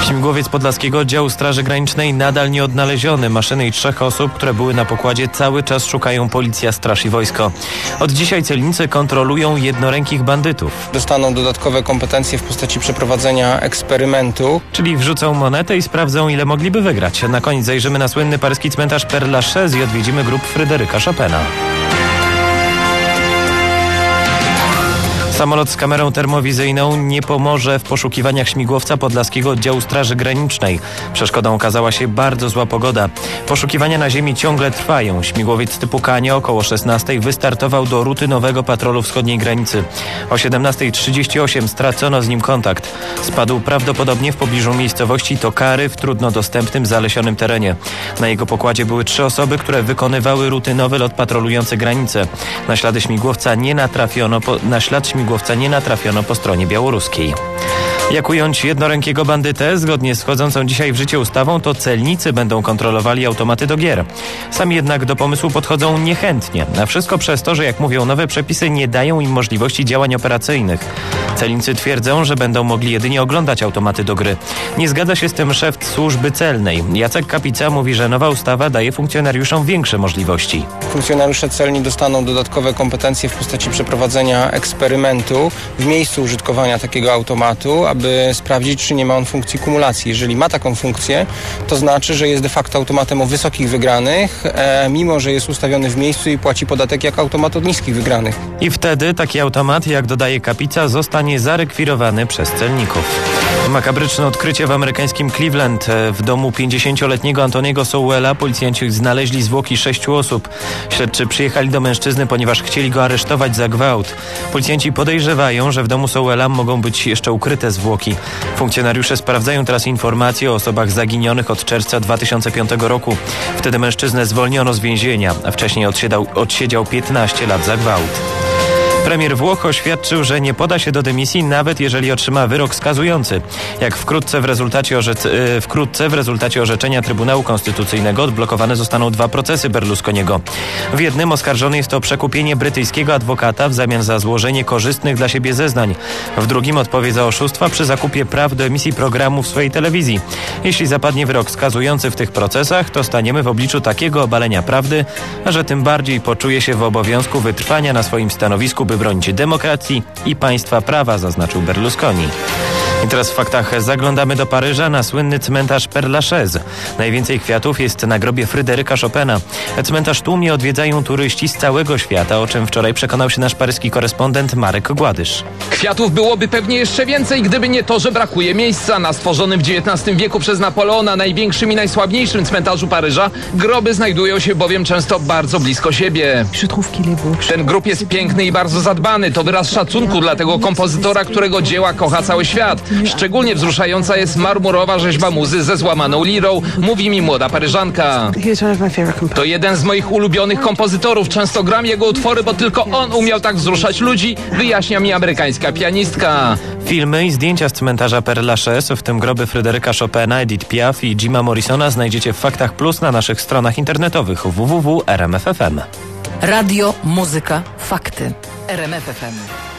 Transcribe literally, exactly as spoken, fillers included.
Śmigłowiec podlaskiego oddziału Straży Granicznej nadal nie odnaleziony. Maszyny i trzech osób, które były na pokładzie, cały czas szukają policja, straż i wojsko. Od dzisiaj celnicy kontrolują jednorękich bandytów. Dostaną dodatkowe kompetencje w postaci przeprowadzenia eksperymentu. Czyli wrzucą monetę i sprawdzą, ile mogliby wygrać. Na koniec zajrzymy na słynny paryski cmentarz Père Lachaise i odwiedzimy grób Fryderyka Chopina. Samolot z kamerą termowizyjną nie pomoże w poszukiwaniach śmigłowca podlaskiego oddziału Straży Granicznej. Przeszkodą okazała się bardzo zła pogoda. Poszukiwania na ziemi ciągle trwają. Śmigłowiec typu Kania około szesnastej wystartował do rutynowego patrolu wschodniej granicy. O siedemnastej trzydzieści osiem stracono z nim kontakt. Spadł prawdopodobnie w pobliżu miejscowości Tokary w trudno dostępnym, zalesionym terenie. Na jego pokładzie były trzy osoby, które wykonywały rutynowy lot patrolujący granicę. Na ślady śmigłowca nie natrafiono po, na ślad śmigłowca Śmigłowca nie natrafiono po stronie białoruskiej. Jak ująć jednorękiego bandytę? Zgodnie z wchodzącą dzisiaj w życie ustawą to celnicy będą kontrolowali automaty do gier. Sami jednak do pomysłu podchodzą niechętnie. A wszystko przez to, że jak mówią nowe przepisy nie dają im możliwości działań operacyjnych. Celnicy twierdzą, że będą mogli jedynie oglądać automaty do gry. Nie zgadza się z tym szef służby celnej. Jacek Kapica mówi, że nowa ustawa daje funkcjonariuszom większe możliwości. Funkcjonariusze celni dostaną dodatkowe kompetencje w postaci przeprowadzenia eksperymentu w miejscu użytkowania takiego automatu, aby sprawdzić, czy nie ma on funkcji kumulacji. Jeżeli ma taką funkcję, to znaczy, że jest de facto automatem o wysokich wygranych, e, mimo że jest ustawiony w miejscu i płaci podatek jak automat od niskich wygranych. I wtedy taki automat, jak dodaje Kapica, zostanie zarekwirowany przez celników. Makabryczne odkrycie w amerykańskim Cleveland. W domu pięćdziesięcioletniego Antoniego Sowella policjanci znaleźli zwłoki sześciu osób. Śledczy przyjechali do mężczyzny, ponieważ chcieli go aresztować za gwałt. Policjanci podejrzewają, że w domu Sowella mogą być jeszcze ukryte zwłoki. Funkcjonariusze sprawdzają teraz informacje o osobach zaginionych od czerwca dwa tysiące piątego roku. Wtedy mężczyznę zwolniono z więzienia, a wcześniej odsiedział, odsiedział piętnaście lat za gwałt. Premier Włoch oświadczył, że nie poda się do dymisji, nawet jeżeli otrzyma wyrok skazujący. Jak wkrótce w rezultacie, orzec- wkrótce w rezultacie orzeczenia Trybunału Konstytucyjnego odblokowane zostaną dwa procesy Berlusconiego. W jednym oskarżony jest o przekupienie brytyjskiego adwokata w zamian za złożenie korzystnych dla siebie zeznań. W drugim odpowie za oszustwa przy zakupie praw do emisji programu w swojej telewizji. Jeśli zapadnie wyrok skazujący w tych procesach, to staniemy w obliczu takiego obalenia prawdy, że tym bardziej poczuje się w obowiązku wytrwania na swoim stanowisku, by bronić demokracji i państwa prawa, zaznaczył Berlusconi. I teraz w faktach zaglądamy do Paryża na słynny cmentarz Père Lachaise. Najwięcej kwiatów jest na grobie Fryderyka Chopina. Cmentarz tłumnie odwiedzają turyści z całego świata, o czym wczoraj przekonał się nasz paryski korespondent Marek Gładysz. Kwiatów byłoby pewnie jeszcze więcej, gdyby nie to, że brakuje miejsca. Na stworzonym w dziewiętnastym wieku przez Napoleona największym i najsławniejszym cmentarzu Paryża groby znajdują się bowiem często bardzo blisko siebie. Ten grób jest piękny i bardzo zadbany. To wyraz szacunku dla tego kompozytora, którego dzieła kocha cały świat. Szczególnie wzruszająca jest marmurowa rzeźba muzy ze złamaną lirą, mówi mi młoda Paryżanka. To jeden z moich ulubionych kompozytorów. Często gram jego utwory, bo tylko on umiał tak wzruszać ludzi, wyjaśnia mi amerykańska pianistka. Filmy i zdjęcia z cmentarza Père Lachaise, w tym groby Fryderyka Chopina, Edith Piaf i Jima Morrisona, znajdziecie w Faktach Plus na naszych stronach internetowych w w w kropka r m f kropka f m. Radio, muzyka, fakty. R M F F M.